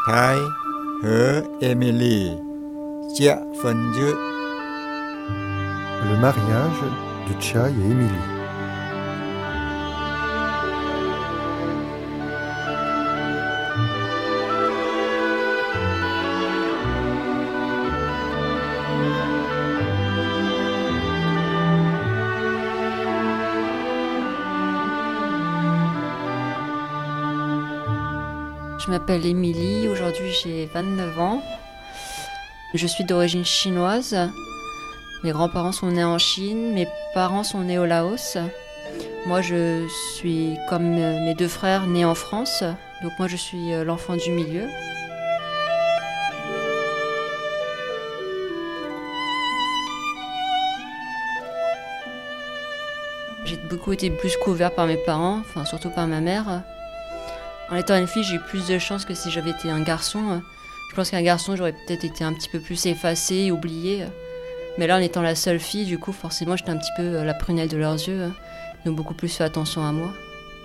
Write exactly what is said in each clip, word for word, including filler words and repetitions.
Chai和 Emily 结婚日 Le mariage de Chai et Emily. Je m'appelle Émilie, aujourd'hui j'ai vingt-neuf ans. Je suis d'origine chinoise. Mes grands-parents sont nés en Chine, mes parents sont nés au Laos. Moi je suis comme mes deux frères nés en France, donc moi je suis l'enfant du milieu. J'ai beaucoup été plus couverte par mes parents, enfin surtout par ma mère. En étant une fille, j'ai eu plus de chance que si j'avais été un garçon. Je pense qu'un garçon, j'aurais peut-être été un petit peu plus effacée, oubliée. Mais là, en étant la seule fille, du coup, forcément, j'étais un petit peu la prunelle de leurs yeux. Ils ont beaucoup plus fait attention à moi.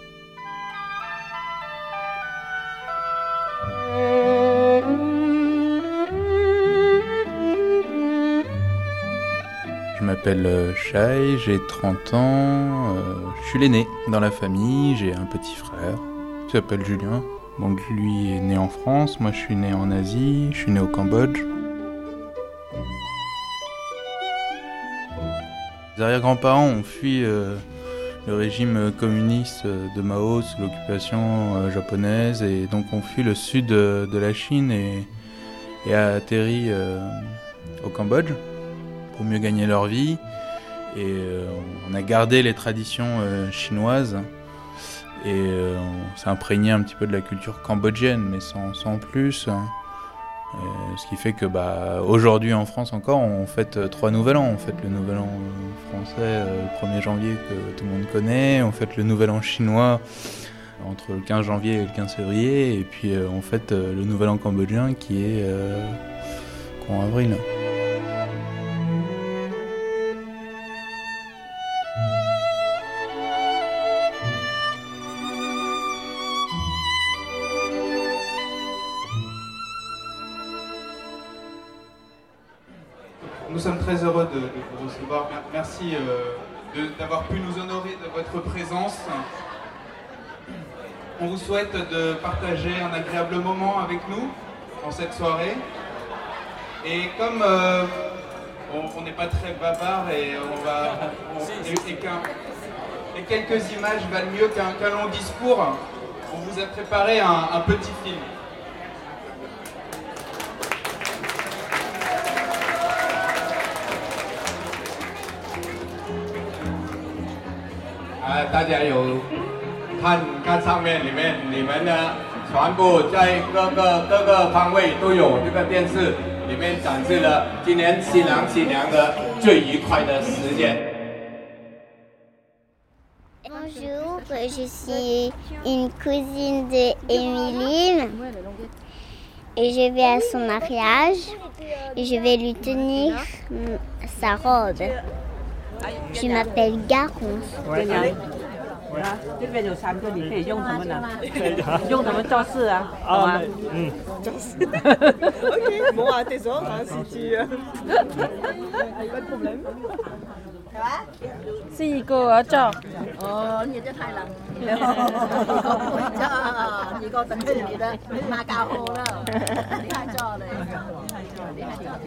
Je m'appelle Chai, j'ai trente ans. Euh, je suis l'aîné dans la famille, j'ai un petit frère qui s'appelle Julien. Donc lui est né en France, moi je suis né en Asie, je suis né au Cambodge. Les arrière-grands-parents ont fui euh, le régime communiste de Mao sous l'occupation euh, japonaise et donc ont fui le sud de, de la Chine et, et a atterri euh, au Cambodge pour mieux gagner leur vie. Et euh, on a gardé les traditions euh, chinoises. Et euh, on s'est imprégné un petit peu de la culture cambodgienne, mais sans, sans plus. Hein. Et ce qui fait que bah, aujourd'hui en France encore, on fête trois nouvel an. On fête le nouvel an français euh, le premier janvier que tout le monde connaît. On fête le nouvel an chinois entre le quinze janvier et le quinze février. Et puis euh, on fête euh, le nouvel an cambodgien qui est euh, courant avril. Nous sommes très heureux de, de vous recevoir. Merci euh, de, d'avoir pu nous honorer de votre présence. On vous souhaite de partager un agréable moment avec nous en cette soirée. Et comme euh, on n'est pas très bavard et on va on, et, et, qu'un, et quelques images valent mieux qu'un, qu'un long discours, on vous a préparé un, un petit film. 呃，大家有看看上面里面，你们呢全部在各个各个方位都有这个电视，里面展示了今年新郎新娘的最愉快的时间。 Bonjour, je suis une cousine de Émilie et je vais à son mariage et je vais lui tenir sa robe. Je m'appelle Garance. 这边有三个，你可以用它们呢？用它们做事啊？好吗？嗯，做事。OK， bon à tes ordres si tu. Pas de problème. 四個啊，做。哦，你這太難。做，你個等住你的，馬教好啦。你係做嘞，你係做。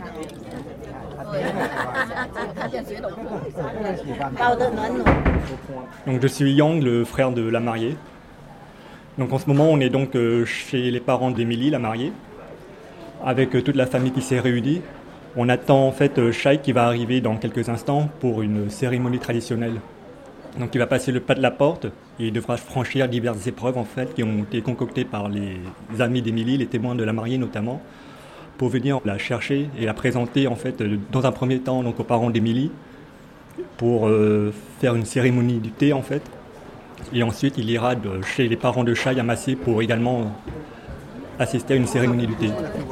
Donc je suis Yang, le frère de la mariée. Donc en ce moment on est donc chez les parents d'Émilie, la mariée, avec toute la famille qui s'est réunie. On attend en fait Chai qui va arriver dans quelques instants pour une cérémonie traditionnelle. Donc il va passer le pas de la porte et il devra franchir diverses épreuves en fait qui ont été concoctées par les amis d'Émilie, les témoins de la mariée notamment, pour venir la chercher et la présenter en fait dans un premier temps donc aux parents d'Émilie pour euh, faire une cérémonie du thé en fait, et ensuite il ira de, chez les parents de Chai à Massé pour également assister à une cérémonie du thé.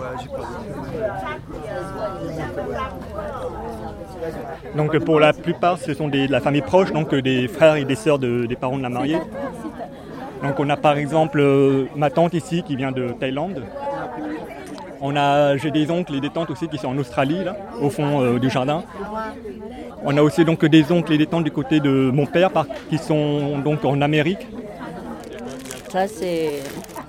Donc pour la plupart ce sont des, de la famille proche, donc des frères et des sœurs de, des parents de la mariée. Donc on a par exemple euh, ma tante ici qui vient de Thaïlande. On a, j'ai des oncles et des tantes aussi qui sont en Australie, là, au fond euh, du jardin. On a aussi donc des oncles et des tantes du côté de mon père par, qui sont donc en Amérique. Ça, c'est,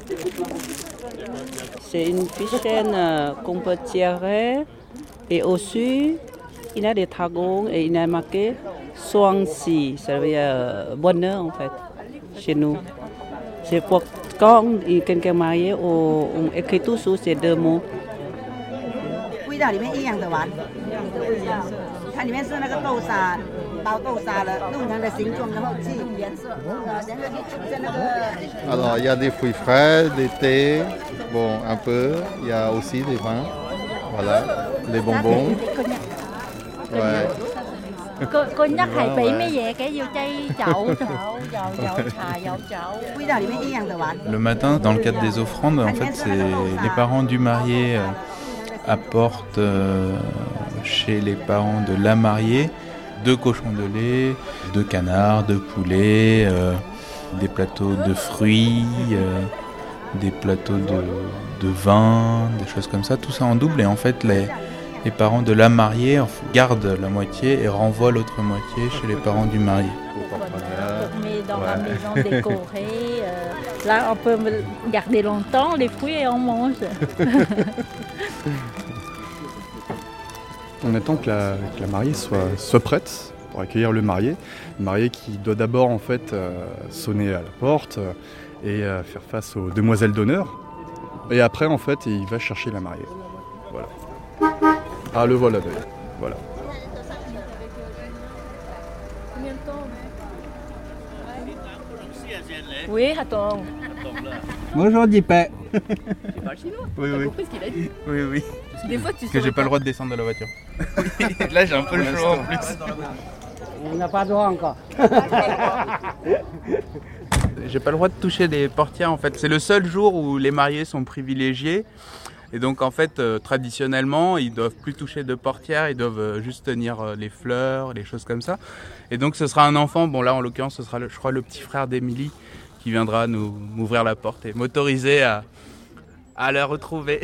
c'est une fichaine qu'on peut tirer. Et au-dessus, il y a des dragons et il y a marqué Swansea, ça veut dire bonheur en fait, chez nous. C'est pour quand quelqu'un marié, on, on écrit tout sur ces deux mots. 味道里面一样的丸，它里面是那个豆沙，包豆沙的弄成的形状，然后去颜色，呃，然后就在那个。 Alors il y a des fruits frais, des thés, bon un peu, il y a aussi des vins, voilà, les bonbons. Ouais. 個個一係俾咩嘢嘅？要雞酒、酒又有茶有酒。 味道里面一樣的丸。 Le matin, dans le cadre des offrandes, en fait, c'est les parents du marié euh, apportent euh, chez les parents de la mariée deux cochons de lait, deux canards, deux poulets, euh, des plateaux de fruits, euh, des plateaux de, de vin, des choses comme ça, tout ça en double. Et en fait, les, les parents de la mariée gardent la moitié et renvoient l'autre moitié chez les parents du marié. On met dans la maison décorée. Euh, là, on peut garder longtemps les fruits et on mange. On attend que la, que la mariée soit, soit prête pour accueillir le marié. Le marié qui doit d'abord en fait euh, sonner à la porte euh, et euh, faire face aux demoiselles d'honneur. Et après en fait il va chercher la mariée. Voilà. Ah le voilà d'ailleurs. Voilà. Combien de temps? Oui, attends. Bonjour Dipé. Tu parles chinois? Oui, T'as oui. compris ce qu'il a dit? Oui, oui. Des fois, tu Parce que j'ai pas le droit de descendre de la voiture. Là, j'ai un peu le chaud en plus. On n'a pas le droit encore. J'ai pas le droit de toucher les portières en fait. C'est le seul jour où les mariés sont privilégiés. Et donc en fait, euh, traditionnellement, ils doivent plus toucher de portières, ils doivent euh, juste tenir euh, les fleurs, les choses comme ça. Et donc ce sera un enfant, bon là en l'occurrence ce sera le, je crois le petit frère d'Émilie qui viendra nous m'ouvrir la porte et m'autoriser à, à la retrouver.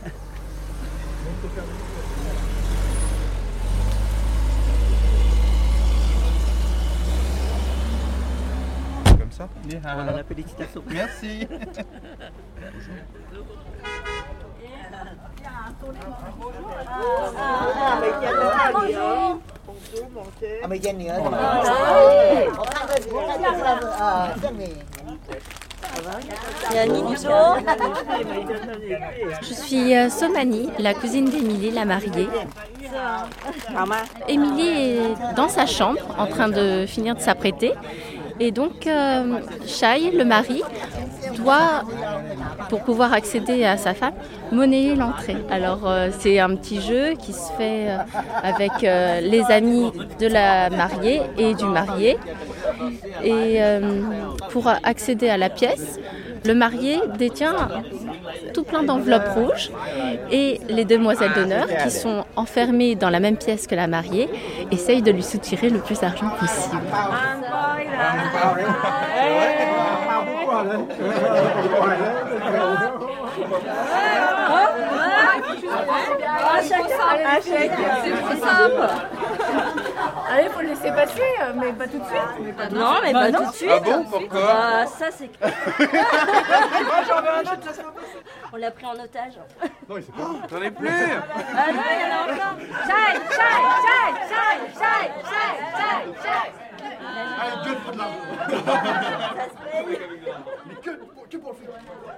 Comme ça. Voilà la félicitation. Merci. Je suis euh, Somani, la cousine d'Émilie, la mariée. Émilie est dans sa chambre en train de finir de s'apprêter. Et donc, euh, Shai, le mari, doit, pour pouvoir accéder à sa femme, monnayer l'entrée. Alors, euh, c'est un petit jeu qui se fait euh, avec euh, les amis de la mariée et du marié. Et euh, pour accéder à la pièce, le marié détient tout plein d'enveloppes rouges et les demoiselles d'honneur, qui sont enfermées dans la même pièce que la mariée, essayent de lui soutirer le plus d'argent possible. Un chèque, un chèque, c'est trop simple. Allez, faut le laisser passer, mais pas tout de suite. Non, mais pas tout de suite. Ah bon, pourquoi? Ah, ça c'est. Moi j'en veux un autre. On l'a pris en otage. Non, il s'est pas. J'en ai plus. Ah non, il y en a encore. Chai, chai, chai, chai, chai, chai, chai, chai. Allez, gueule pour de l'argent. Mais que, que pour le fric.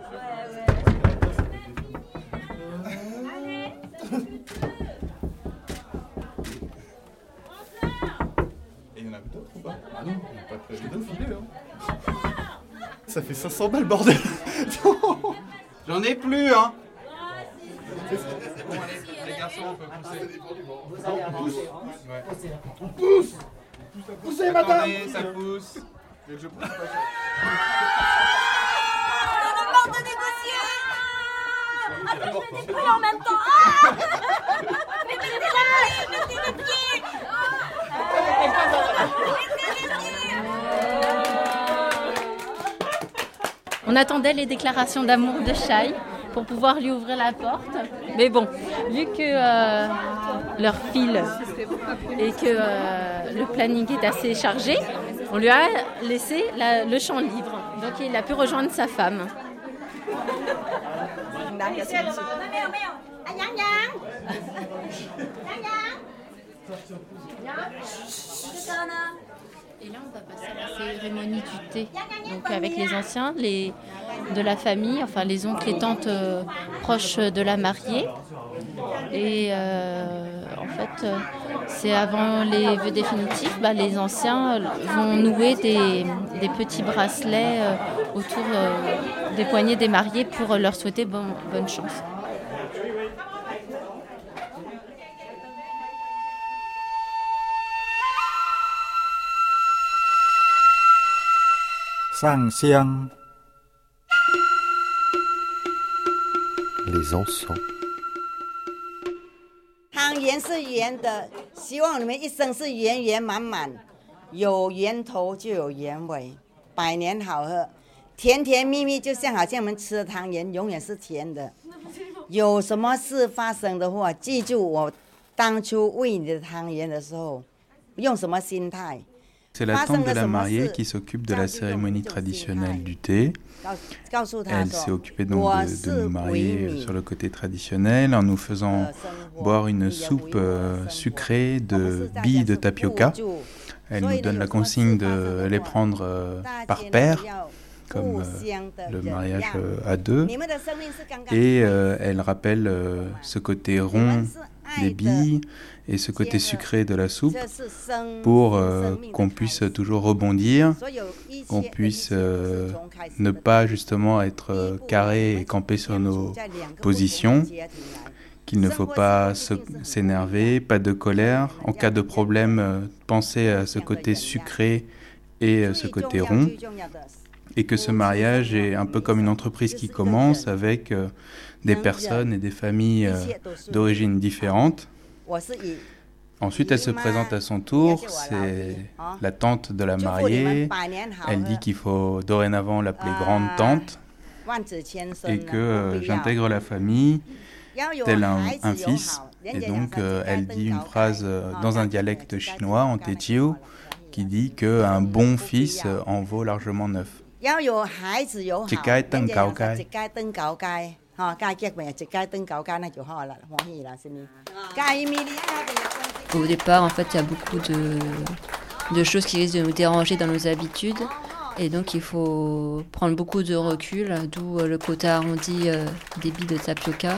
Et il y en a d'autres ou pas? Ah non, pas de je les donne filer hein. Ça fait cinq cents balles bordel. J'en ai plus hein. Bon, allez, les garçons, on peut pousser. On pousse. Ouais. On pousse. Poussez madame. Attendez, ça pousse. Et je pousse. On demande de négocier. Attends, je mets des couilles en même temps. Ah mettez les pieds, mettez les pieds. On attendait les déclarations d'amour de Shai, pour pouvoir lui ouvrir la porte. Mais bon, vu que euh, leur file et que euh, le planning est assez chargé, on lui a laissé la, le champ libre. Donc il a pu rejoindre sa femme. Et là, on va passer à la cérémonie du thé. Donc avec les anciens, les, de la famille, enfin les oncles et tantes euh, proches de la mariée. Et euh, en fait, euh, c'est avant les vœux définitifs, bah, les anciens vont nouer des, des petits bracelets euh, autour euh, des poignets des mariés pour leur souhaiter bon, bonne chance. Les encens. 汤圆是圆的，希望你们一生是圆圆满满，有源头就有源尾，百年好合，甜甜蜜蜜，就像好像我们吃的汤圆，永远是甜的。有什么事发生的话，记住我当初喂你的汤圆的时候，用什么心态。 C'est la tante de la mariée qui s'occupe de la cérémonie traditionnelle du thé. Elle s'est occupée donc de, de nous marier sur le côté traditionnel en nous faisant boire une soupe euh, sucrée de billes de tapioca. Elle nous donne la consigne de les prendre euh, par paire, comme euh, le mariage euh, à deux. Et euh, elle rappelle euh, ce côté rond des billes et ce côté sucré de la soupe pour euh, qu'on puisse toujours rebondir, qu'on puisse euh, ne pas justement être euh, carré et camper sur nos positions, qu'il ne faut pas se, s'énerver, pas de colère. En cas de problème, euh, pensez à ce côté sucré et euh, ce côté rond. Et que ce mariage est un peu comme une entreprise qui commence avec euh, des personnes et des familles euh, d'origine différentes. Ensuite, elle se présente à son tour, c'est la tante de la mariée. Elle dit qu'il faut dorénavant l'appeler grande tante et que euh, j'intègre la famille tel un, un fils. Et donc, euh, elle dit une phrase euh, dans un dialecte chinois, en Teochew, qui dit qu'un bon fils euh, en vaut largement neuf. 要有孩子有好，一家登高阶，一家登高阶，哈，家结婚一家登高阶那就好了，欢喜啦，是呢。 Au départ, en fait, il y a beaucoup de, de choses qui risquent de nous déranger dans nos habitudes, et donc il faut prendre beaucoup de recul, d'où le côté arrondi euh, des billes de tapioca.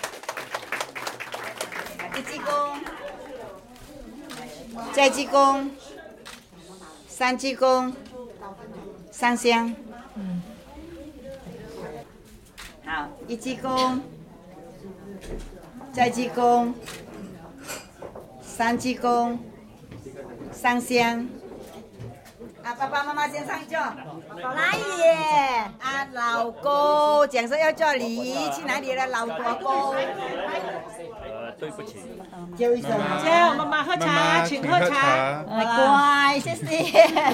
一鞠躬，再鞠躬，三鞠躬。 上香，嗯，好，一鞠躬，再鞠躬，三鞠躬，上香。啊，爸爸妈妈先上座。来耶！啊，老公，讲说要做礼仪，去哪里了，老国公？呃，对不起。叫一声。叫妈妈喝茶，请喝茶。乖，谢谢。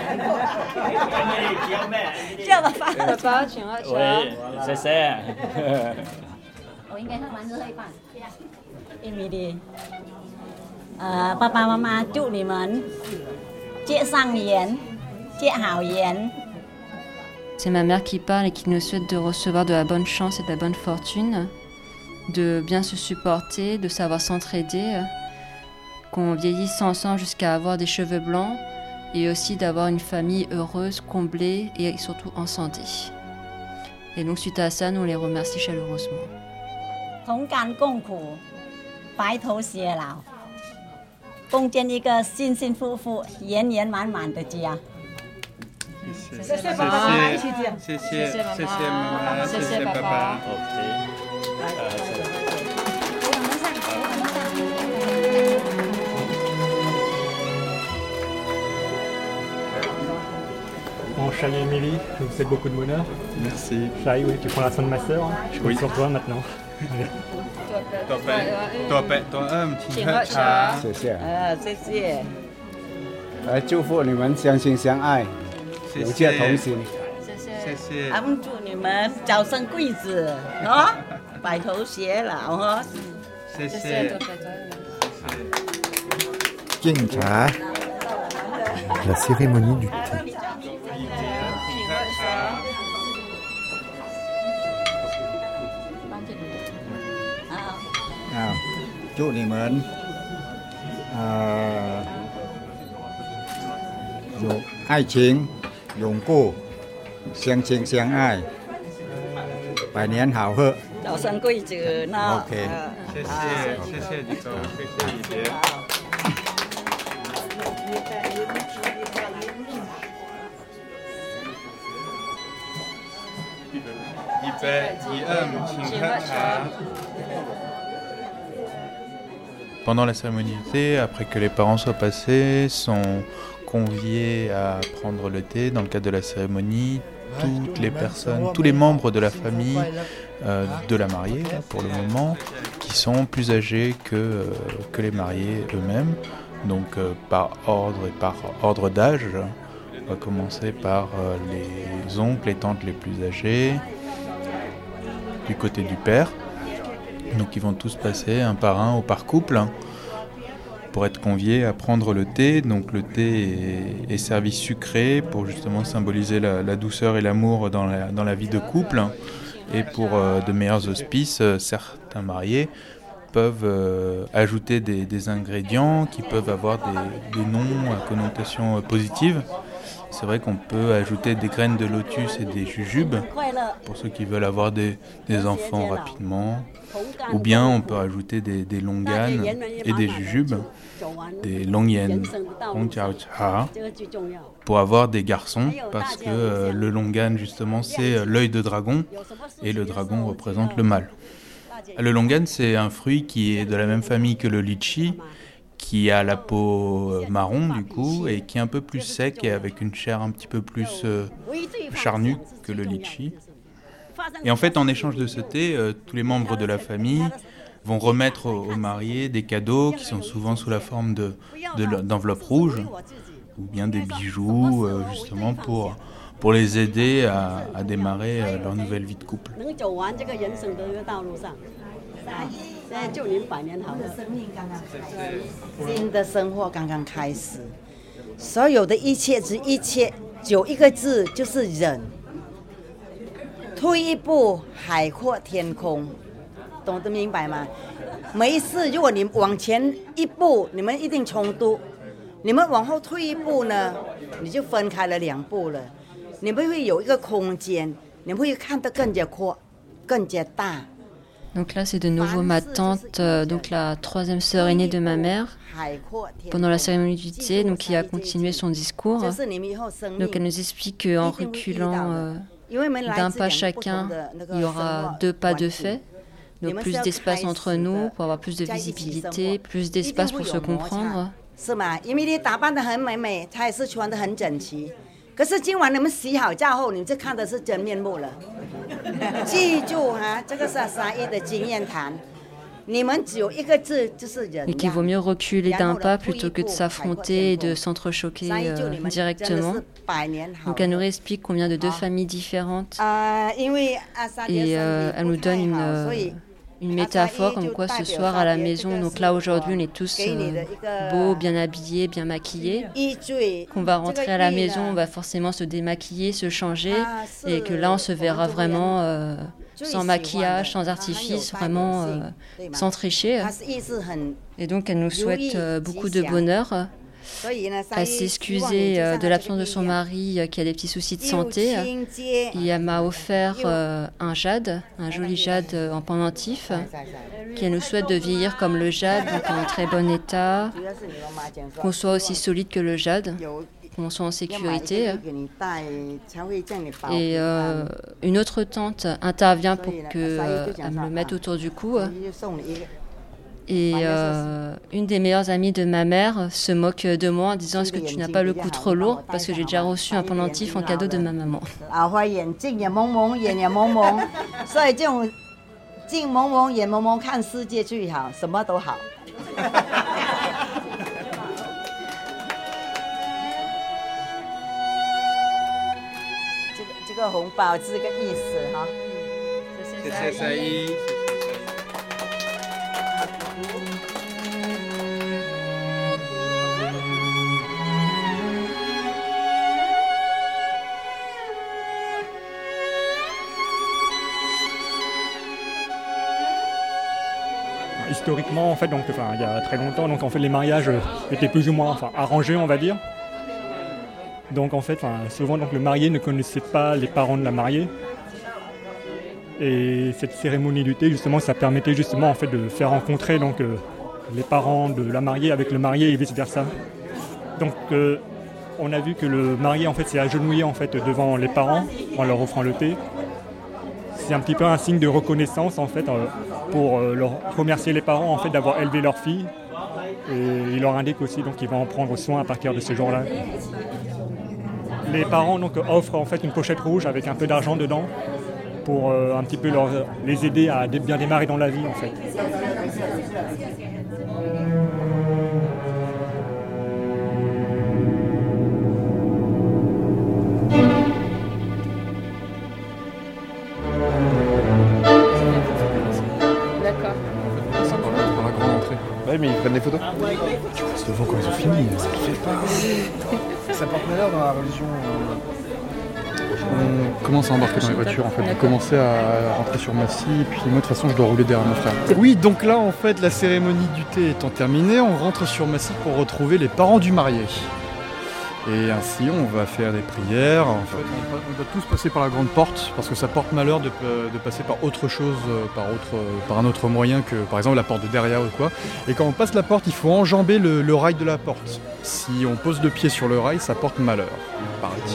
叫爸爸。爸爸，请喝茶。 喂，谢谢。 我应该喝完就喝一半。 艾米丽，呃，爸爸妈妈祝你们结上缘。 C'est ma mère qui parle et qui nous souhaite de recevoir de la bonne chance et de la bonne fortune, de bien se supporter, de savoir s'entraider, qu'on vieillisse ensemble jusqu'à avoir des cheveux blancs et aussi d'avoir une famille heureuse, comblée et surtout en santé. Et donc suite à ça, nous on les remercie chaleureusement. 同甘共苦，白头偕老，共建一个幸幸福福、圆圆满满的家。 谢谢爸爸，谢谢谢谢谢谢妈妈，谢谢爸爸。 Bon, Chai et Émilie, je vous souhaite beaucoup de bonheur. Merci. Chai, oui, tu prends la soin de ma sœur. Je compte sur toi maintenant. ตัวเปะตัวเปะตัวเอิ่ม请喝茶。 谢谢。 呃，谢谢。 来祝福你们相亲相爱。 有戒同心， 谢谢，谢谢。俺们祝你们早生贵子，啊！ 白头偕老哈。 谢谢。 敬茶。 La cérémonie du thé. 啊，祝你们呃有爱情永固，相亲相爱，百年好合。 早生贵子呢。 OK， 谢谢谢谢李总，谢谢李杰。预备，一二，请喝茶。 Pendant la cérémonie du thé, après que les parents soient passés, sont conviés à prendre le thé dans le cadre de la cérémonie. Toutes les personnes, tous les membres de la famille euh, de la mariée, là, pour le moment, qui sont plus âgés que, euh, que les mariés eux-mêmes. Donc euh, par ordre et par ordre d'âge, on va commencer par euh, les oncles et tantes les plus âgés, du côté du père. Donc ils vont tous passer un par un ou par couple pour être conviés à prendre le thé. Donc le thé est, est servi sucré pour justement symboliser la, la douceur et l'amour dans la, dans la vie de couple. Et pour euh, de meilleurs auspices, euh, certains mariés peuvent euh, ajouter des, des ingrédients qui peuvent avoir des, des noms à connotation euh, positive. C'est vrai qu'on peut ajouter des graines de lotus et des jujubes pour ceux qui veulent avoir des, des enfants rapidement. Ou bien on peut ajouter des, des longanes et des jujubes, des longyen, pour avoir des garçons, parce que euh, le longan justement c'est l'œil de dragon et le dragon représente le mâle. Le longan c'est un fruit qui est de la même famille que le litchi, qui a la peau marron du coup et qui est un peu plus sec et avec une chair un petit peu plus euh, charnue que le litchi. Et en fait, en échange de ce thé, euh, tous les membres de la famille vont remettre aux, aux mariés des cadeaux qui sont souvent sous la forme de, de, d'enveloppes rouges ou bien des bijoux, euh, justement pour, pour les aider à, à démarrer euh, leur nouvelle vie de couple. 祝您百年好合，新的生活刚刚开始，所有的一切之一切，就一个字，就是忍。退一步，海阔天空，懂得明白吗？每一次，如果你往前一步，你们一定冲突；你们往后退一步呢，你就分开了两步了。你们会有一个空间，你们会看得更加阔，更加大。 Donc là, c'est de nouveau ma tante, euh, donc la troisième sœur aînée de ma mère, pendant la cérémonie du thé, donc qui a continué son discours. Donc elle nous explique qu'en reculant euh, d'un pas chacun, il y aura deux pas de fait. Donc plus d'espace entre nous pour avoir plus de visibilité, plus d'espace pour se comprendre. 可是今晚你们洗好澡后，你们就看的是真面目了。记住哈，这个是三一的经验谈。你们只有一个字，就是忍。 Et qu'il vaut mieux reculer d'un pas plutôt que de s'affronter et de s'entrechoquer euh, directement. Donc elle nous réexplique qu'on vient de deux familles différentes. Et euh, elle nous donne une, euh, une métaphore comme quoi ce soir à la maison, donc là aujourd'hui on est tous euh, beaux, bien habillés, bien maquillés, qu'on va rentrer à la maison, on va forcément se démaquiller, se changer, et que là on se verra vraiment euh, sans maquillage, sans artifice, vraiment euh, sans tricher. Et donc elle nous souhaite euh, beaucoup de bonheur. Elle s'est excusée euh, de l'absence de son mari euh, qui a des petits soucis de santé et elle m'a offert euh, un jade, un joli jade euh, en pendentif qui nous souhaite de vieillir comme le jade, donc en très bon état, qu'on soit aussi solide que le jade, qu'on soit en sécurité. Et euh, une autre tante intervient pour qu'elle euh, me le mette autour du cou. Et euh, une des meilleures amies de ma mère se moque de moi en disant « Est-ce que tu n'as pas le cou trop lourd ?» parce que j'ai déjà reçu un pendentif en cadeau de ma maman. 这个红包是个意思哈。 谢谢三一。 Historiquement, en fait, donc, enfin, il y a très longtemps, donc en fait, les mariages étaient plus ou moins, enfin, arrangés, on va dire. Donc en fait, enfin, souvent, donc le marié ne connaissait pas les parents de la mariée. Et cette cérémonie du thé, justement, ça permettait justement en fait de faire rencontrer donc euh, les parents de la mariée avec le marié et vice versa. Donc, euh, on a vu que le marié en fait s'est agenouillé en fait devant les parents en leur offrant le thé. C'est un petit peu un signe de reconnaissance en fait euh, pour euh, leur remercier les parents en fait d'avoir élevé leur fille. Et il leur indique aussi donc qu'ils vont en prendre soin à partir de ce jour-là. Les parents donc offrent en fait une pochette rouge avec un peu d'argent dedans pour euh, un petit peu leur, les aider à bien démarrer dans la vie en fait. Ouais, mais ils prennent des photos. C'est devant quand ils ont fini, ça ne fait pas. Ça porte malheur dans la religion. On commence à embarquer dans les voitures en fait. Vous commencez à rentrer sur Massy et puis moi de toute façon je dois rouler derrière mon frère. Oui, donc là en fait la cérémonie du thé étant terminée, on rentre sur Massy pour retrouver les parents du marié. Et ainsi on va faire des prières. En fait, on, va, on doit tous passer par la grande porte parce que ça porte malheur de, de passer par autre chose, par, autre, par un autre moyen que par exemple la porte de derrière ou quoi. Et quand on passe la porte, il faut enjamber le, le rail de la porte. Si on pose le pied sur le rail, ça porte malheur, paraît-il.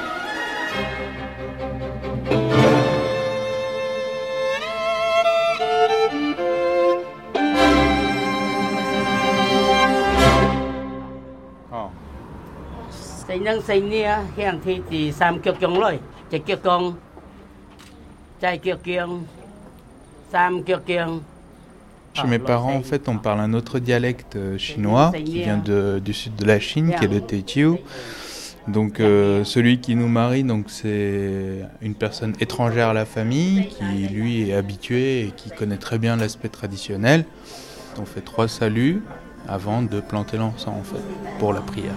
Chez mes parents, en fait, on parle un autre dialecte chinois qui vient de, du sud de la Chine, qui est le Teochew. Donc, euh, celui qui nous marie, donc c'est une personne étrangère à la famille qui, lui, est habitué et qui connaît très bien l'aspect traditionnel. On fait trois saluts avant de planter l'encens, en fait, pour la prière.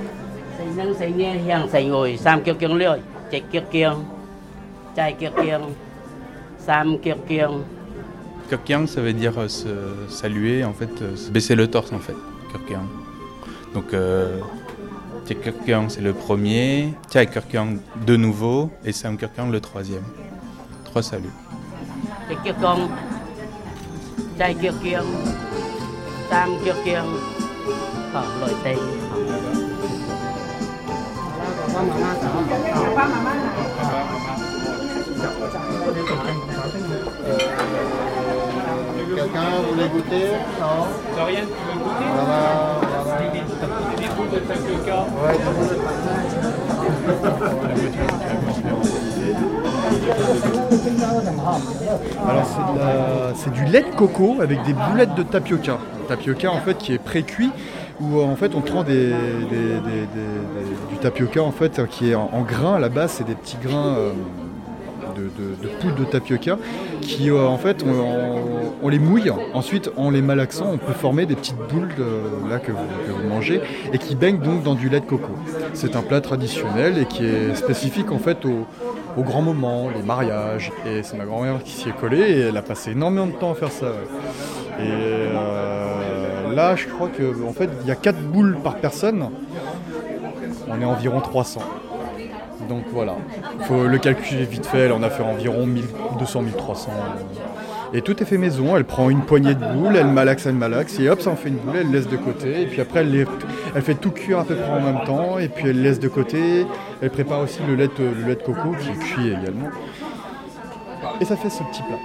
Kirkyang, ça veut dire euh, se saluer, en fait, euh, baisser le torse, en fait, Kirkyang. Donc, euh, Kirkyang, c'est le premier, Chai Kirkyang de nouveau, et Sam Kirkyang le troisième. Trois saluts. Kirkyang, Chai Kirkyang, Sam Kirkyang, Loi Tây. Quelqu'un voulait goûter? Non. Dorian, tu veux goûter? Voilà, voilà. Des boules de tapioca. Ouais, des boules de Alors c'est, de la... c'est du lait de coco avec des boulettes de tapioca. Tapioca en fait qui est pré-cuit où en fait on prend des, des, des, des, des, du tapioca en fait qui est en, en grains. À la base c'est des petits grains euh, de, de, de poudre de tapioca qui euh, en fait on, on, on les mouille. Ensuite en les malaxant on peut former des petites boules de, là que vous, que vous mangez et qui baignent donc dans du lait de coco. C'est un plat traditionnel et qui est spécifique en fait au aux grands moments, les mariages, et c'est ma grand-mère qui s'y est collée et elle a passé énormément de temps à faire ça. Ouais. Et euh, là, je crois que en fait, il y a quatre boules par personne. On est environ trois cents. Donc voilà, il faut le calculer vite fait. Là, on a fait environ mille deux cents à mille trois cents. Et tout est fait maison. Elle prend une poignée de boules, elle malaxe, elle malaxe, et hop, ça en fait une boule, elle laisse de côté. Et puis après, elle, les, elle fait tout cuire à peu près en même temps, et puis elle laisse de côté. Elle prépare aussi le lait, de, le lait de coco qui est cuit également. Et ça fait ce petit plat.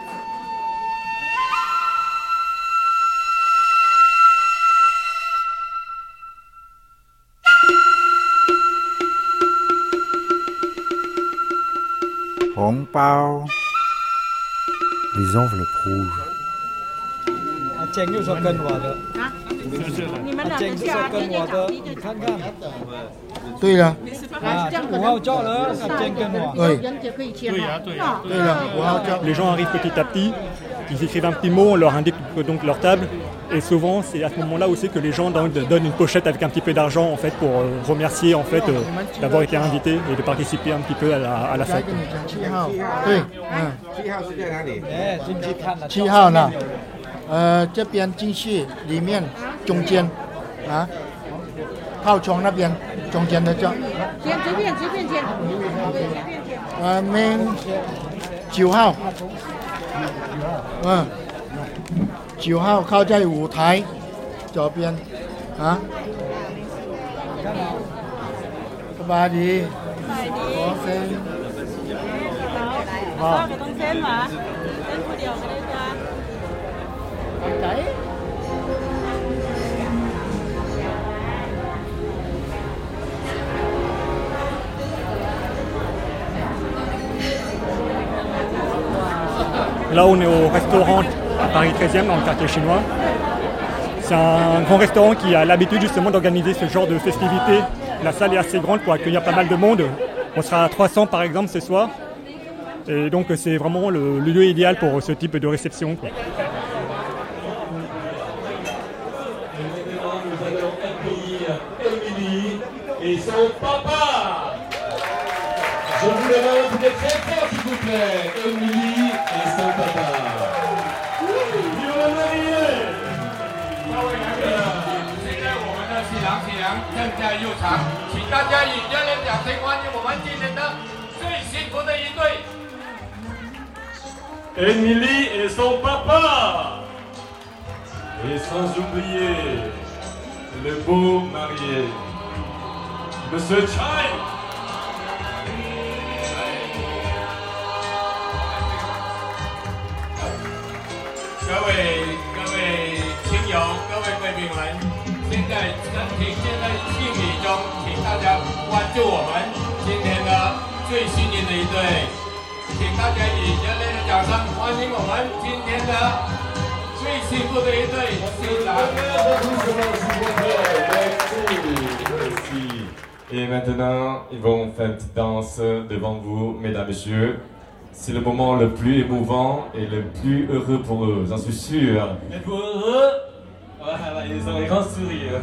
Hong Pao. Les enveloppes rouges. 煎又说跟我的， 你们两个煎是说跟我的，你看看。 对了。 啊，五号叫了，煎跟我。 对。 对呀，对呀。 对了，五号叫。 Les gens arrivent petit à petit, ils écrivent un petit mot, on leur indique donc leur table, Et souvent, c'est à ce moment-là aussi que les gens donnent, donnent une pochette avec un petit peu d'argent en fait, pour euh, remercier en fait, euh, d'avoir été invités et de participer un petit peu à la, à la fête. 对，嗯， 七号是在哪里？ 哎，进去看了。 七号呢？呃，这边进去里面中间啊，号窗那边中间的这。 先这边这边先。 呃，们九号，嗯，九号靠在舞台左边啊。สบายดีขอเซ็นพ่อก็ต้องเส้นหรอเส้นคนเดียวก็ได้จ้า Là, on est au restaurant à Paris treizième, dans le quartier chinois. C'est un grand restaurant qui a l'habitude justement d'organiser ce genre de festivités. La salle est assez grande pour accueillir pas mal de monde. On sera à trois cents par exemple ce soir. Et donc c'est vraiment le, le lieu idéal pour ce type de réception, quoi. Et son papa. Je vous demande d'être très fort s'il vous plaît. Émilie et son papa. Vive le marié. 现在我们的新郎新娘正在入场，请大家以热烈掌声欢迎我们今天的最幸福的一对。 Émilie et son papa. Et sans oublier le beau marié, Monsieur Chai. 各位各位亲友、各位贵宾们，现在请现在敬礼中，请大家关注我们今天的最幸运的一对，请大家以热烈的掌声欢迎我们今天的最幸福的一对新郎。 Et maintenant, ils vont faire une petite danse devant vous, mesdames et messieurs. C'est le moment le plus émouvant et le plus heureux pour eux, j'en suis sûr. Êtes-vous heureux? Voilà, ils ont un grand sourire.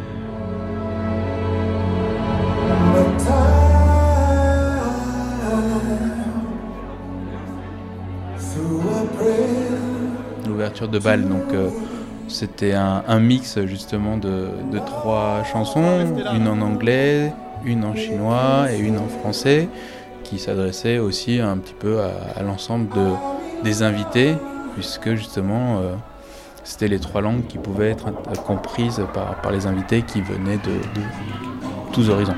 L'ouverture de bal, donc euh, c'était un, un mix justement de, de trois chansons, une en anglais, une en chinois et une en français, qui s'adressait aussi un petit peu à, à l'ensemble de, des invités, puisque justement euh, c'était les trois langues qui pouvaient être comprises par, par les invités qui venaient de, de tous horizons.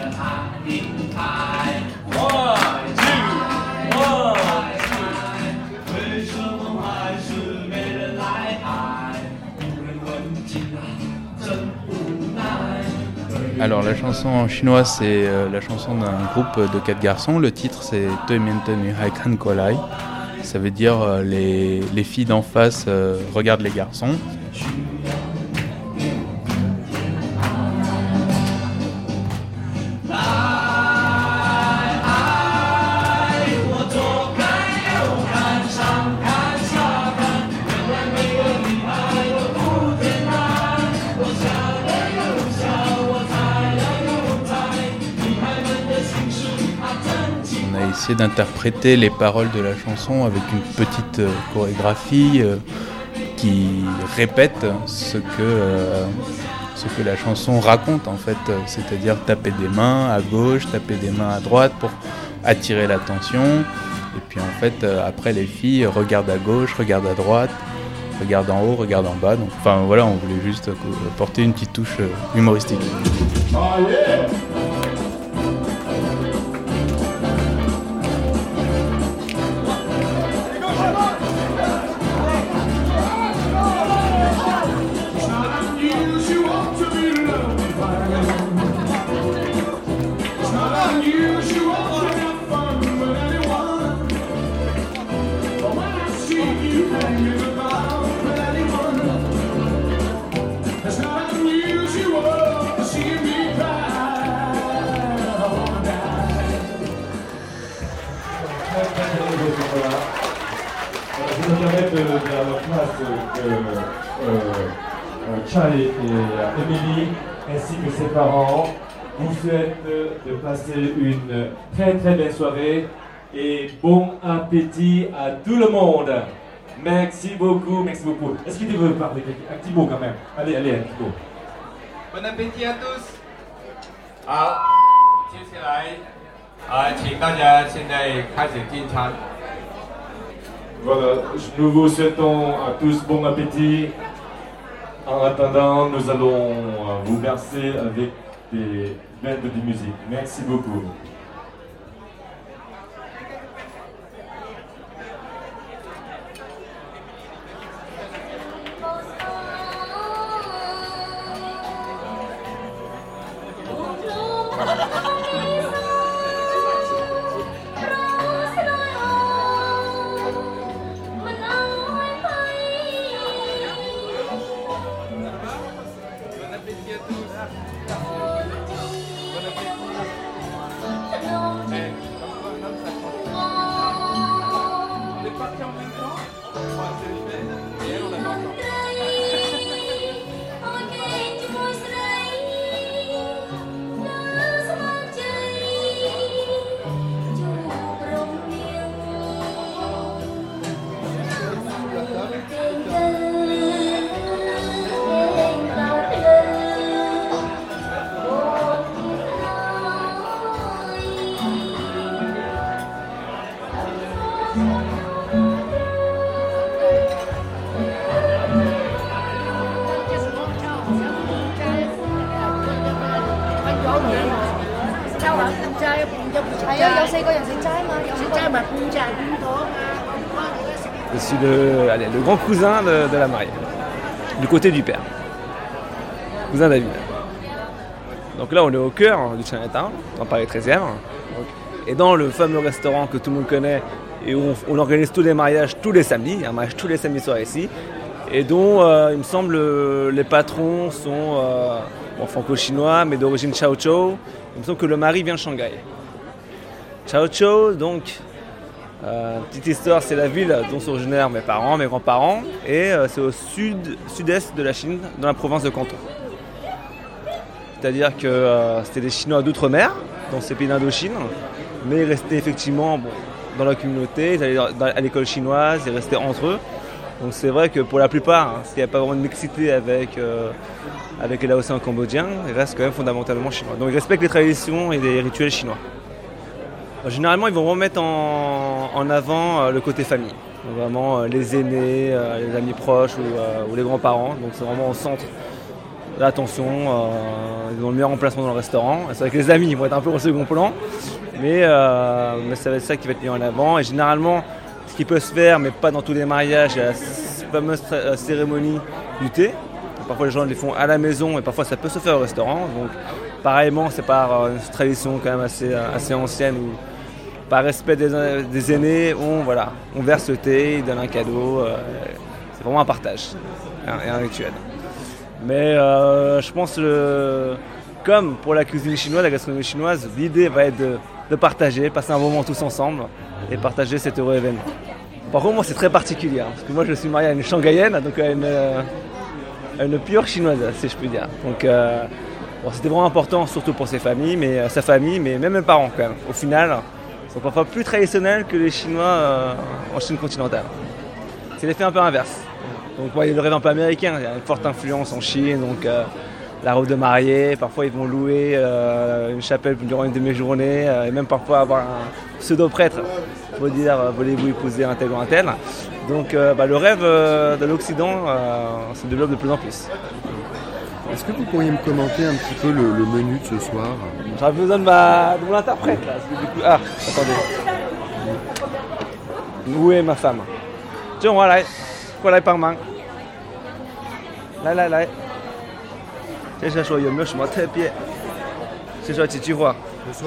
Alors la chanson en chinois c'est euh, la chanson d'un groupe de quatre garçons. Le titre c'est Toi Mien Tenu Hai Kan Ko Lai. Ça veut dire euh, les, les filles d'en face euh, regardent les garçons. Essayer d'interpréter les paroles de la chanson avec une petite euh, chorégraphie euh, qui répète ce que, euh, ce que la chanson raconte en fait, c'est-à-dire taper des mains à gauche, taper des mains à droite pour attirer l'attention, et puis en fait euh, après les filles regardent à gauche, regardent à droite, regardent en haut, regardent en bas, donc enfin voilà, on voulait juste apporter une petite touche euh, humoristique. Oh yeah. confirmer de, de la classe que euh, euh, Chai et euh, Émilie, ainsi que ses parents, vous souhaitent de passer une très très belle soirée et bon appétit à tout le monde. Merci beaucoup, merci beaucoup. Est-ce que tu veux parler un petit mot quand même? Allez, allez, un petit mot. Bon appétit à tous. 好，接下来啊，请大家现在开始进餐。 Voilà, nous vous souhaitons à tous bon appétit. En attendant, nous allons vous bercer avec des bandes de musique. Merci beaucoup. Je suis le, allez, le grand cousin de, de la mariée, du côté du père, cousin David. Donc là on est au cœur du Chinatown, dans Paris treizième, et dans le fameux restaurant que tout le monde connaît et où on, on organise tous les mariages tous les samedis, il y a un mariage tous les samedis soirs ici, et dont euh, il me semble les patrons sont euh, bon, franco-chinois mais d'origine Chaozhou. Il me semble que le mari vient de Shanghai. Chaozhou, donc, euh, petite histoire, c'est la ville dont sont originaires mes parents, mes grands-parents, et euh, c'est au sud, sud-est de la Chine, dans la province de Canton. C'est-à-dire que euh, c'était des Chinois d'outre-mer, dans ces pays d'Indochine, mais ils restaient effectivement bon, dans la communauté, ils allaient dans, à l'école chinoise, ils restaient entre eux. Donc c'est vrai que pour la plupart, hein, s'il n'y a pas vraiment de mixité avec, euh, avec les Laotiens cambodgiens, ils restent quand même fondamentalement chinois. Donc ils respectent les traditions et les rituels chinois. Généralement, ils vont remettre en, en avant euh, le côté famille. Donc, vraiment euh, les aînés, euh, les amis proches ou, euh, ou les grands-parents. Donc c'est vraiment au centre de l'attention. Euh, ils ont le meilleur emplacement dans le restaurant. C'est vrai que les amis vont être un peu au second plan. Mais, euh, mais ça va être ça qui va être mis en avant. Et généralement, ce qui peut se faire, mais pas dans tous les mariages, il y a la fameuse cérémonie du thé. Parfois les gens les font à la maison et parfois ça peut se faire au restaurant. Donc pareillement, c'est par une tradition quand même assez, assez ancienne où par respect des, des aînés, on, voilà, on verse le thé, ils donnent un cadeau. Euh, c'est vraiment un partage et un, un rituel. Mais euh, je pense que comme pour la cuisine chinoise, la gastronomie chinoise, l'idée va être de, de partager, passer un moment tous ensemble et partager cet heureux événement. Par contre, moi c'est très particulier, hein, parce que moi je suis marié à une Shanghaïenne, donc à une... Euh, une pure chinoise, si je puis dire. Donc euh, bon, c'était vraiment important, surtout pour ses familles, mais euh, sa famille, mais même mes parents quand même. Au final, ils sont parfois plus traditionnels que les Chinois euh, en Chine continentale. C'est l'effet un peu inverse. Donc ouais, il y a le rêve un peu américain, il y a une forte influence en Chine, donc euh, la robe de mariée, parfois ils vont louer euh, une chapelle durant une demi-journée, euh, et même parfois avoir un pseudo-prêtre pour dire euh, voulez-vous épouser un tel ou un tel. Donc euh, bah, le rêve euh, de l'Occident euh, se développe de plus en plus. Est-ce que vous pourriez me commenter un petit peu le, le menu de ce soir? J'aurais besoin de, ma, de mon interprète là. Parce que du coup... Ah, attendez. Où est ma femme? Tiens, voilà. Voilà par main. Là, là, là. 接下来说有没有什么特别？先说几句话。 Ce soir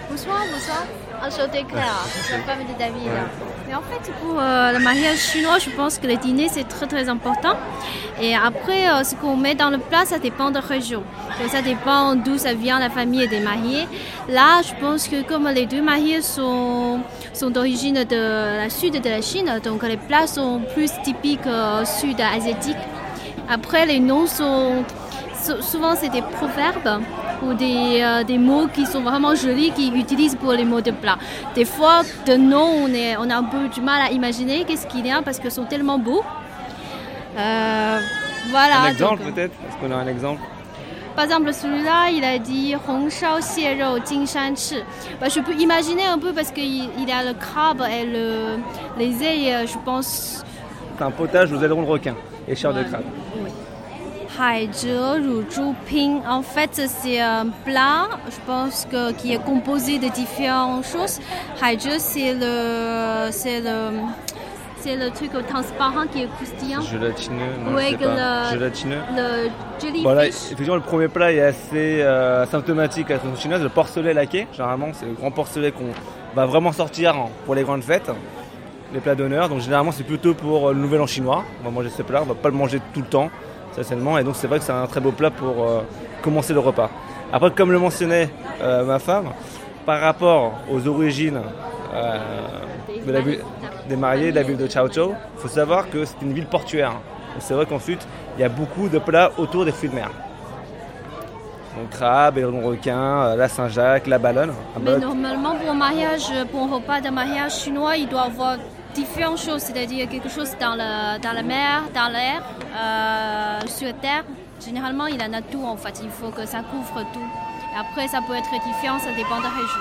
Bonsoir, bonsoir. Enchantée Claire, je suis la femme de David. Mais en fait, pour euh, le mariage chinois, je pense que le dîner c'est très très important. Et après, euh, ce qu'on met dans le plat, ça dépend de la région. Donc, ça dépend d'où ça vient la famille des mariés. Là, je pense que comme les deux mariés sont, sont d'origine de la sud de la Chine, donc les plats sont plus typiques euh, sud-asiatiques. Après, les noms sont souvent c'est des proverbes ou des, euh, des mots qui sont vraiment jolis qu'ils utilisent pour les mots de plat. Des fois, de noms, on, est, on a un peu du mal à imaginer qu'est-ce qu'il y a parce qu'ils sont tellement beaux. Euh, voilà. Un exemple donc, peut-être? Est-ce qu'on a un exemple? Par exemple, celui-là, il a dit « Hong shao xie rou jing shan chi ». Je peux imaginer un peu parce qu'il il a le crabe et le, les ailes, je pense. C'est un potage aux ailerons de requin et chair ouais. de crabe. Oui. Hai zhe ru zhu ping. En fait, c'est un plat, je pense, que, qui est composé de différentes choses. Hai zhe, c'est le, c'est le, c'est le truc transparent qui est croustillant. Gélatineux, non, ouais, je sais pas. Le, Gélatineux. Le jellyfish. Voilà, effectivement, le premier plat est assez euh, symptomatique à la tradition chinoise, le porcelet laqué. Généralement, c'est le grand porcelet qu'on va vraiment sortir pour les grandes fêtes, les plats d'honneur. Donc, généralement, c'est plutôt pour le nouvel an chinois. On va manger ce plat, on va pas le manger tout le temps. Et donc c'est vrai que c'est un très beau plat pour euh, commencer le repas. Après, comme le mentionnait euh, ma femme, par rapport aux origines euh, de la ville, des mariés de la ville de Chaozhou, il faut savoir que c'est une ville portuaire. Donc c'est vrai qu'ensuite, il y a beaucoup de plats autour des fruits de mer. Donc crabe, aileron requin, la Saint-Jacques, la ballonne. Mais normalement, pour un mariage, pour un repas de mariage chinois, il doit avoir différentes choses, c'est-à-dire quelque chose dans, le, dans la mer, dans l'air, euh, sur terre. Généralement, il en a tout en fait. Il faut que ça couvre tout. Et après, ça peut être différent, ça dépend de la région.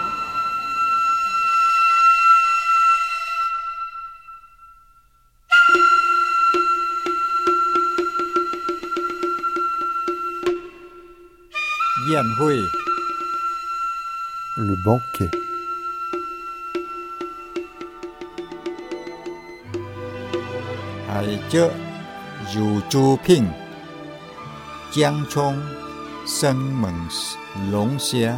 Yan Hui. Le banquet. Hai zhe ru zhu ping. Jiang chong shen meng long xie.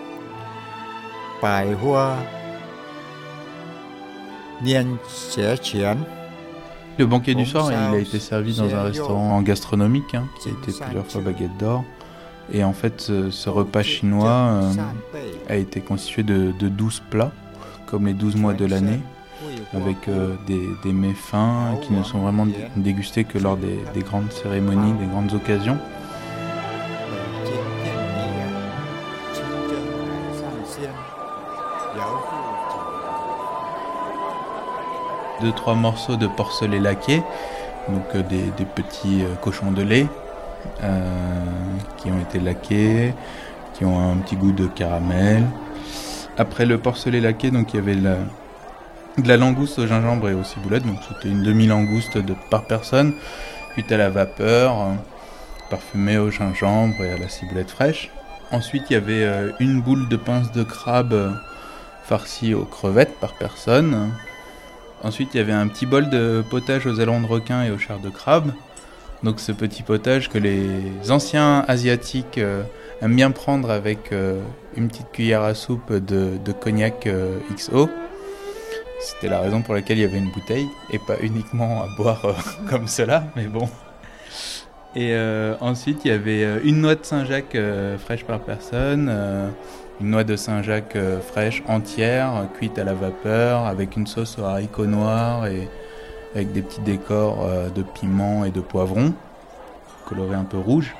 Bai hua nian xie qian. Le banquet du soir, il a été servi dans un restaurant gastronomique hein, qui a été plusieurs fois baguette d'or. Et en fait, ce, ce repas chinois euh, a été constitué de, de douze plats, comme les douze mois de l'année, avec euh, des, des mets fins qui ne sont vraiment dégustés que lors des, des grandes cérémonies, des grandes occasions. Deux, trois morceaux de porcelet laqué, donc euh, des, des petits euh, cochons de lait euh, qui ont été laqués, qui ont un petit goût de caramel. Après le porcelet laqué, donc il y avait la, de la langouste au gingembre et aux ciboulettes, donc c'était une demi-langouste de, par personne, cuite à la vapeur, euh, parfumée au gingembre et à la ciboulette fraîche. Ensuite il y avait euh, une boule de pince de crabe euh, farcie aux crevettes par personne. Ensuite, il y avait un petit bol de potage aux ailerons de requin et aux chairs de crabe. Donc ce petit potage que les anciens asiatiques euh, aiment bien prendre avec euh, une petite cuillère à soupe de, de cognac euh, X O. C'était la raison pour laquelle il y avait une bouteille et pas uniquement à boire euh, comme cela, mais bon. Et euh, ensuite, il y avait une noix de Saint-Jacques euh, fraîche par personne, euh, une noix de Saint-Jacques euh, fraîche entière, euh, cuite à la vapeur, avec une sauce aux haricots noirs et avec des petits décors euh, de piment et de poivron, colorés un peu rouge.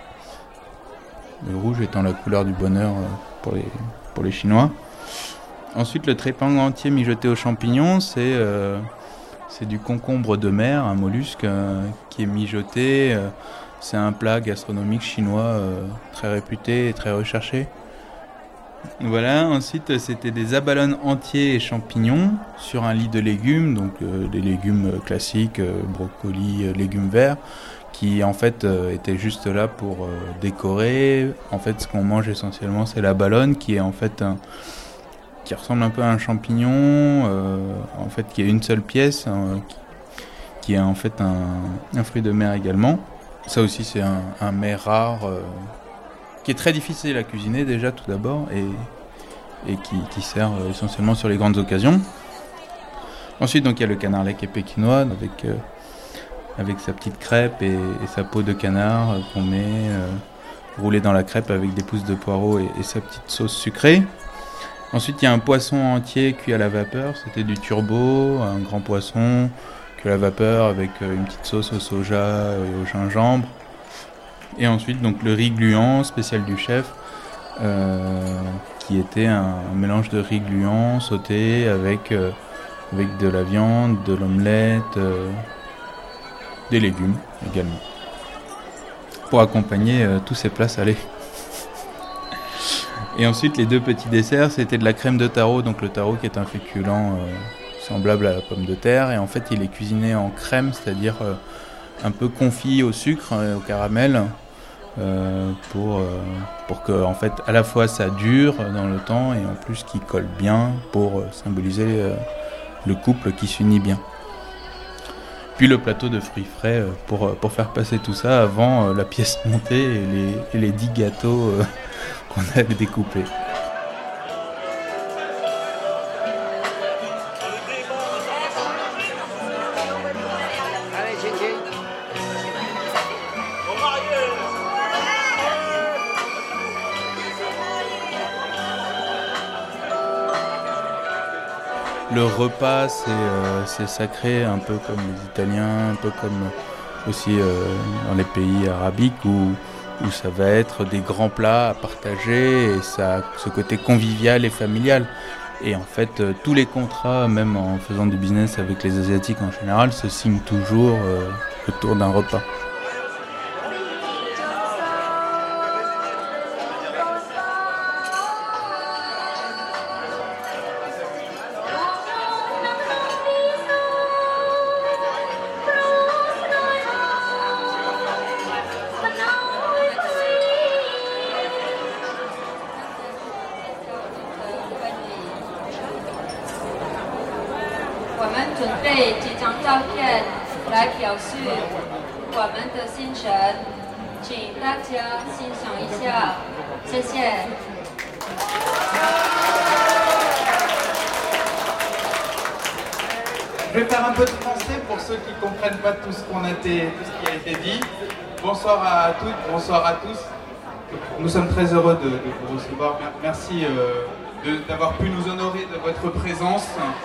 Le rouge étant la couleur du bonheur euh, pour les, pour les Chinois. Ensuite, le trépang entier mijoté aux champignons, c'est, euh, c'est du concombre de mer, un mollusque euh, qui est mijoté. Euh, c'est un plat gastronomique chinois euh, très réputé et très recherché. Voilà, ensuite c'était des abalones entiers et champignons sur un lit de légumes, donc euh, des légumes classiques, euh, brocolis, euh, légumes verts, qui en fait euh, étaient juste là pour euh, décorer. En fait, ce qu'on mange essentiellement, c'est la balone, qui est en fait un, qui ressemble un peu à un champignon, euh, en fait qui est une seule pièce, euh, qui, qui est en fait un, un fruit de mer également. Ça aussi, c'est un, un mets rare. Euh, qui est très difficile à cuisiner déjà tout d'abord et et qui, qui sert euh, essentiellement sur les grandes occasions. Ensuite, donc, il y a le canard laqué pékinois avec, euh, avec sa petite crêpe et, et sa peau de canard euh, qu'on met euh, roulée dans la crêpe avec des pousses de poireaux et, et sa petite sauce sucrée. Ensuite, il y a un poisson entier cuit à la vapeur, c'était du turbo, un grand poisson cuit à la vapeur avec euh, une petite sauce au soja et au gingembre. Et ensuite, donc, le riz gluant spécial du chef, euh, qui était un, un mélange de riz gluant sauté avec... Euh, avec de la viande, de l'omelette, euh, des légumes également, pour accompagner euh, tous ces plats salés. Et ensuite, les deux petits desserts, c'était de la crème de taro, donc le taro qui est un féculent euh, semblable à la pomme de terre, et en fait, il est cuisiné en crème, c'est-à-dire euh, un peu confit au sucre et au caramel, euh, pour, euh, pour que, en fait, à la fois ça dure dans le temps, et en plus qu'il colle bien, pour euh, symboliser euh, le couple qui s'unit bien. Puis le plateau de fruits frais pour, pour faire passer tout ça avant la pièce montée et les, et les dix gâteaux qu'on a découpés. Le repas, c'est, euh, c'est sacré, un peu comme les Italiens, un peu comme aussi euh, dans les pays arabiques où, où ça va être des grands plats à partager et ça a ce côté convivial et familial. Et en fait, euh, tous les contrats, même en faisant du business avec les Asiatiques en général, se signent toujours euh, autour d'un repas. Je vais faire un peu de français pour ceux qui ne comprennent pas tout ce, qu'on a été, tout ce qui a été dit. Bonsoir à toutes, bonsoir à tous. Nous sommes très heureux de, de vous recevoir. Merci euh, de, d'avoir pu nous honorer de votre présence.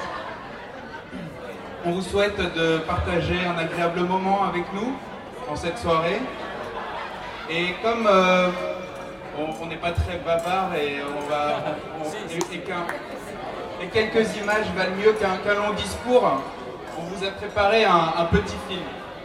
On vous souhaite de partager un agréable moment avec nous dans cette soirée. Et comme euh, on n'est pas très bavard et on va on, et, et, qu'un, et quelques images valent mieux qu'un, qu'un long discours, on vous a préparé un, un petit film.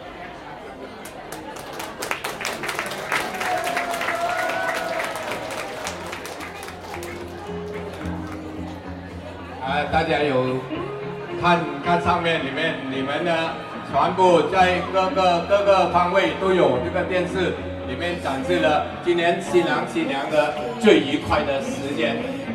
Ah, 大家有看看上面里面，你们呢全部在各个各个方位都有这个电视，里面展示了今年新郎新娘的最愉快的时间。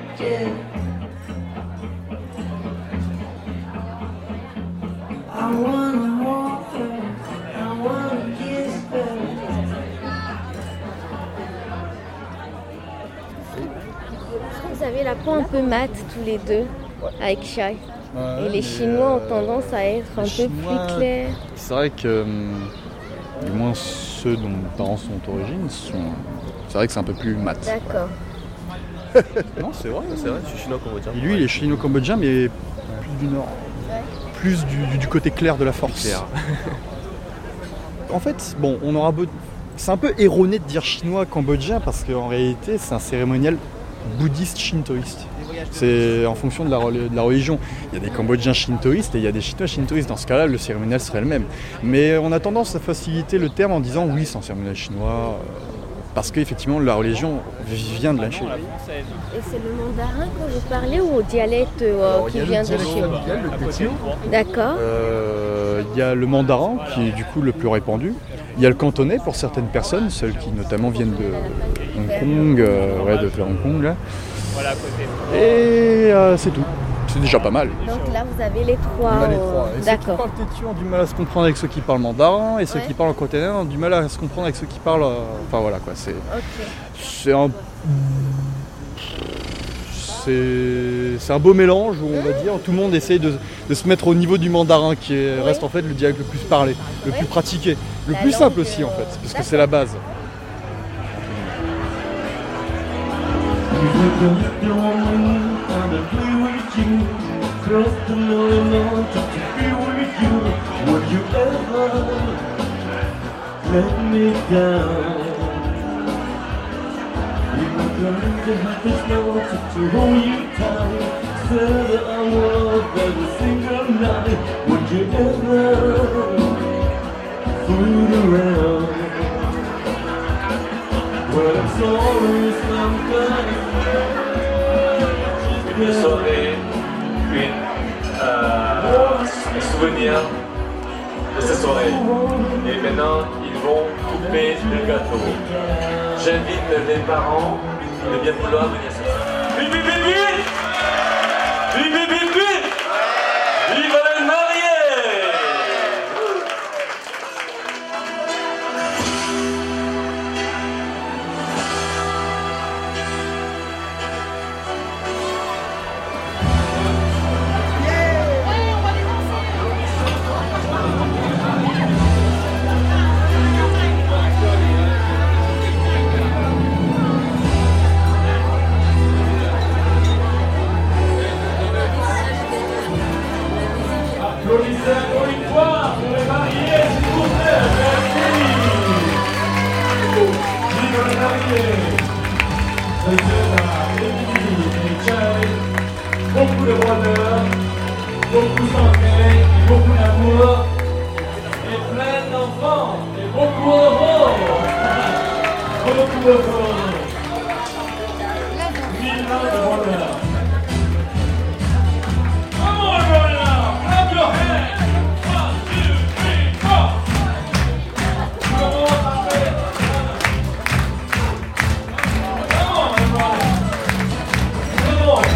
Vous avez la peau un peu mate tous les deux avec Chai. Ouais, et les Chinois euh, ont tendance à être un peu Chinois, plus clairs. C'est vrai que, du moins ceux dont mes parents sont d'origine, sont... c'est vrai que c'est un peu plus mat. D'accord. Non, c'est vrai. C'est vrai, je suis chino-cambodgien. Et lui, il est chino-cambodgien, mais plus du nord. Ouais. Plus du, du, du côté clair de la force. Clair. En fait, bon, on aura beau... c'est un peu erroné de dire chinois-cambodgien parce qu'en réalité, c'est un cérémonial bouddhiste shintoïste. C'est en fonction de la, de la religion. Il y a des Cambodgiens shintoïstes et il y a des Chinois shintoïstes. Dans ce cas-là, le cérémonial serait le même. Mais on a tendance à faciliter le terme en disant oui, c'est un cérémonial chinois, parce qu'effectivement, la religion vient de la Chine. Et c'est le mandarin que vous parlez ou au dialecte euh, qui vient de Chine? D'accord. Euh, il y a le mandarin qui est du coup le plus répandu. Il y a le cantonais pour certaines personnes, celles qui notamment viennent de Hong Kong, euh, ouais, de Hong Kong là. Et euh, c'est tout. C'est déjà pas mal. Donc là, vous avez les trois. On a les trois. Et D'accord. Ceux qui parlent tétu ont du mal à se comprendre avec ceux qui parlent mandarin, et ceux ouais. qui parlent cantonais ont du mal à se comprendre avec ceux qui parlent. Euh... Enfin voilà quoi. C'est. Okay. C'est un. c'est, c'est un beau mélange où on va dire tout le monde essaye de, de se mettre au niveau du mandarin qui est, reste en fait le dialecte le plus parlé, le plus pratiqué, le plus simple aussi en fait, parce que c'est la base. Une soirée, une, euh, un souvenir de cette soirée. Et maintenant, ils vont couper le gâteau. J'invite les parents de bien vouloir venir ce soir. Vite, vite, vite, vite! Vite, vite, vite, vite! Vive les mariés! Beaucoup de bonheur, beaucoup santé, beaucoup d'amour, et plein d'enfants, et beaucoup heureux. Beaucoup heureux. Mille ans de bonheur. Come on, brother, clap your hands. One, two, three, four. Come on, parfait. Come on, my brother. Come on.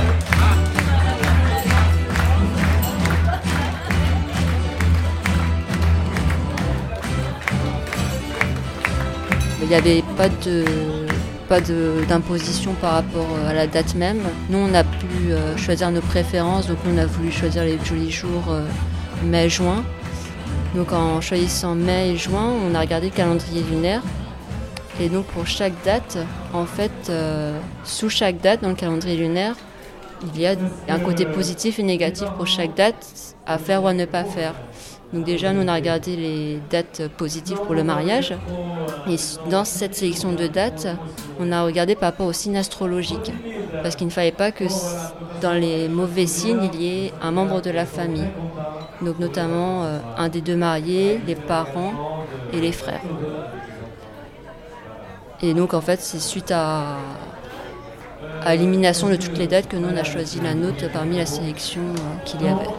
Il n'y avait pas de pas de, d'imposition par rapport à la date même. Nous, on a pu euh, choisir nos préférences, donc on a voulu choisir les jolis jours euh, mai-juin. Donc en choisissant mai et juin, on a regardé le calendrier lunaire. Et donc pour chaque date, en fait, euh, sous chaque date dans le calendrier lunaire, il y a un côté positif et négatif pour chaque date à faire ou à ne pas faire. Donc déjà, nous, on a regardé les dates positives pour le mariage. Et dans cette sélection de dates, on a regardé par rapport aux signes astrologiques. Parce qu'il ne fallait pas que dans les mauvais signes, il y ait un membre de la famille. Donc notamment euh, un des deux mariés, les parents et les frères. Et donc en fait, c'est suite à, à l'élimination de toutes les dates que nous, on a choisi la nôtre parmi la sélection euh, qu'il y avait.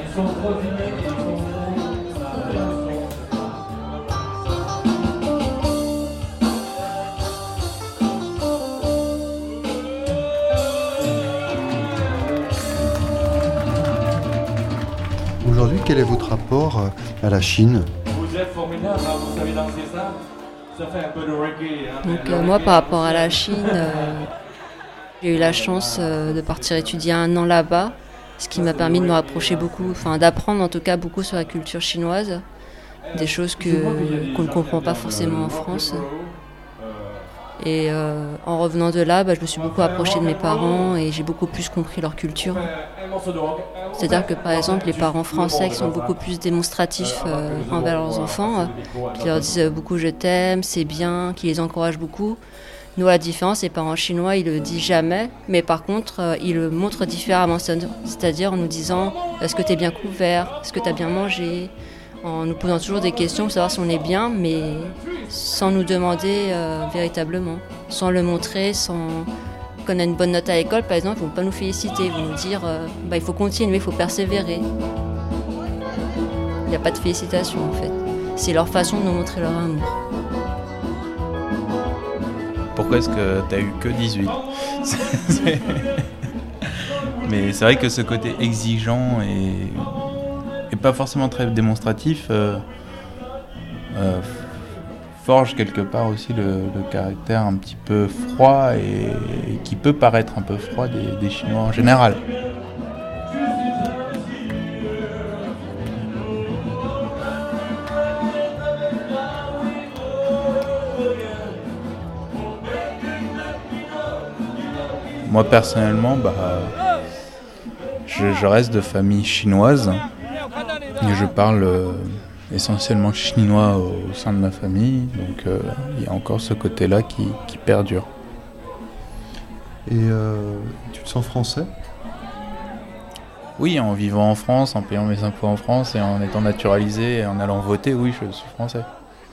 Aujourd'hui, quel est votre rapport à la Chine ? Vous êtes formidable, vous savez danser ça. Ça fait un peu de reggae. Hein, Donc euh, moi, par rapport à la Chine, euh, j'ai eu la chance euh, de partir étudier un an là-bas, ce qui m'a permis de me rapprocher beaucoup, enfin d'apprendre en tout cas beaucoup sur la culture chinoise, des choses que, qu'on ne comprend pas forcément en France. Et euh, en revenant de là, bah, je me suis beaucoup approchée de mes parents et j'ai beaucoup plus compris leur culture. C'est-à-dire que par exemple, les parents français qui sont beaucoup plus démonstratifs euh, envers leurs enfants, euh, qui leur disent beaucoup je t'aime, c'est bien, qui les encouragent beaucoup. Nous, à la différence, les parents chinois, ils le disent jamais, mais par contre, euh, ils le montrent différemment. C'est-à-dire en nous disant est-ce que tu es bien couvert, est-ce que tu as bien mangé, en nous posant toujours des questions pour savoir si on est bien, mais sans nous demander euh, véritablement, sans le montrer, sans... Quand on a une bonne note à l'école, par exemple, ils ne vont pas nous féliciter, ils vont nous dire euh, bah, il faut continuer, il faut persévérer. Il n'y a pas de félicitations en fait. C'est leur façon de nous montrer leur amour. Pourquoi est-ce que tu as eu que dix-huit ? c'est... Mais c'est vrai que ce côté exigeant et, et pas forcément très démonstratif euh, euh, forge quelque part aussi le, le caractère un petit peu froid et, et qui peut paraître un peu froid des, des Chinois en général. Moi personnellement, bah, je, je reste de famille chinoise et je parle euh, essentiellement chinois au, au sein de ma famille, donc il euh, y a encore ce côté-là qui, qui perdure. Et euh, tu te sens français ? Oui, en vivant en France, en payant mes impôts en France et en étant naturalisé et en allant voter, oui, je suis français.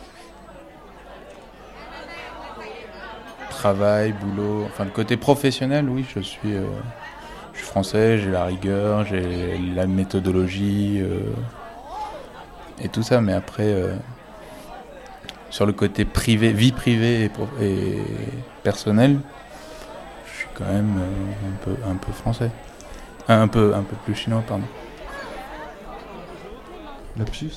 Travail, boulot, enfin le côté professionnel, oui, je suis, euh, je suis français, j'ai la rigueur, j'ai la méthodologie euh, et tout ça, mais après, euh, sur le côté privé, vie privée et, pro- et personnelle, je suis quand même euh, un peu, un peu français, un peu, un peu plus chinois, pardon. Lapsus.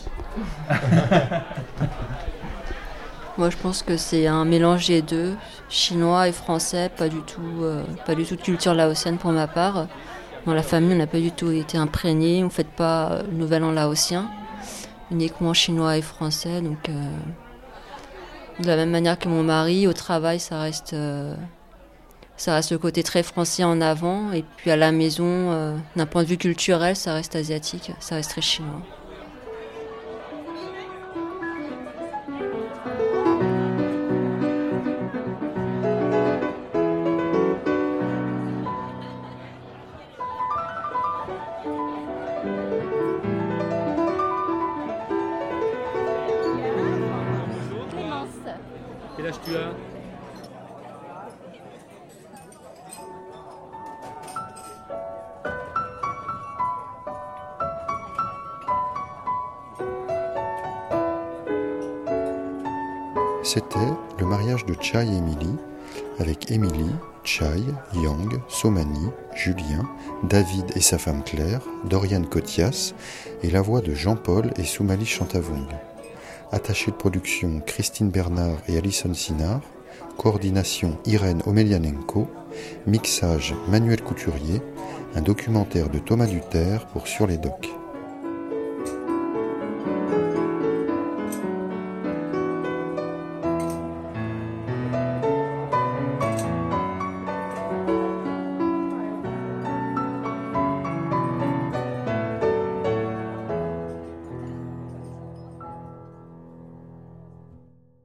Moi, je pense que c'est un mélange des deux, chinois et français, pas du tout, euh, pas du tout de culture laotienne pour ma part. Dans la famille, on n'a pas du tout été imprégnés, on ne fait pas le nouvel an laotien, uniquement chinois et français. Donc, euh, de la même manière que mon mari, au travail, ça reste, euh, ça reste le côté très français en avant, et puis à la maison, euh, d'un point de vue culturel, ça reste asiatique, ça reste très chinois. Quel âge tu as ? C'était le mariage de Chai et Émilie, avec Émilie, Chai, Yang, Somani, Julien, David et sa femme Claire, Doriane Cotias et la voix de Jean-Paul et Soumali Chantavong. Attaché de production Christine Bernard et Alison Sinard, coordination Irène Omelianenko, mixage Manuel Couturier, un documentaire de Thomas Duterre pour Sur les Docs.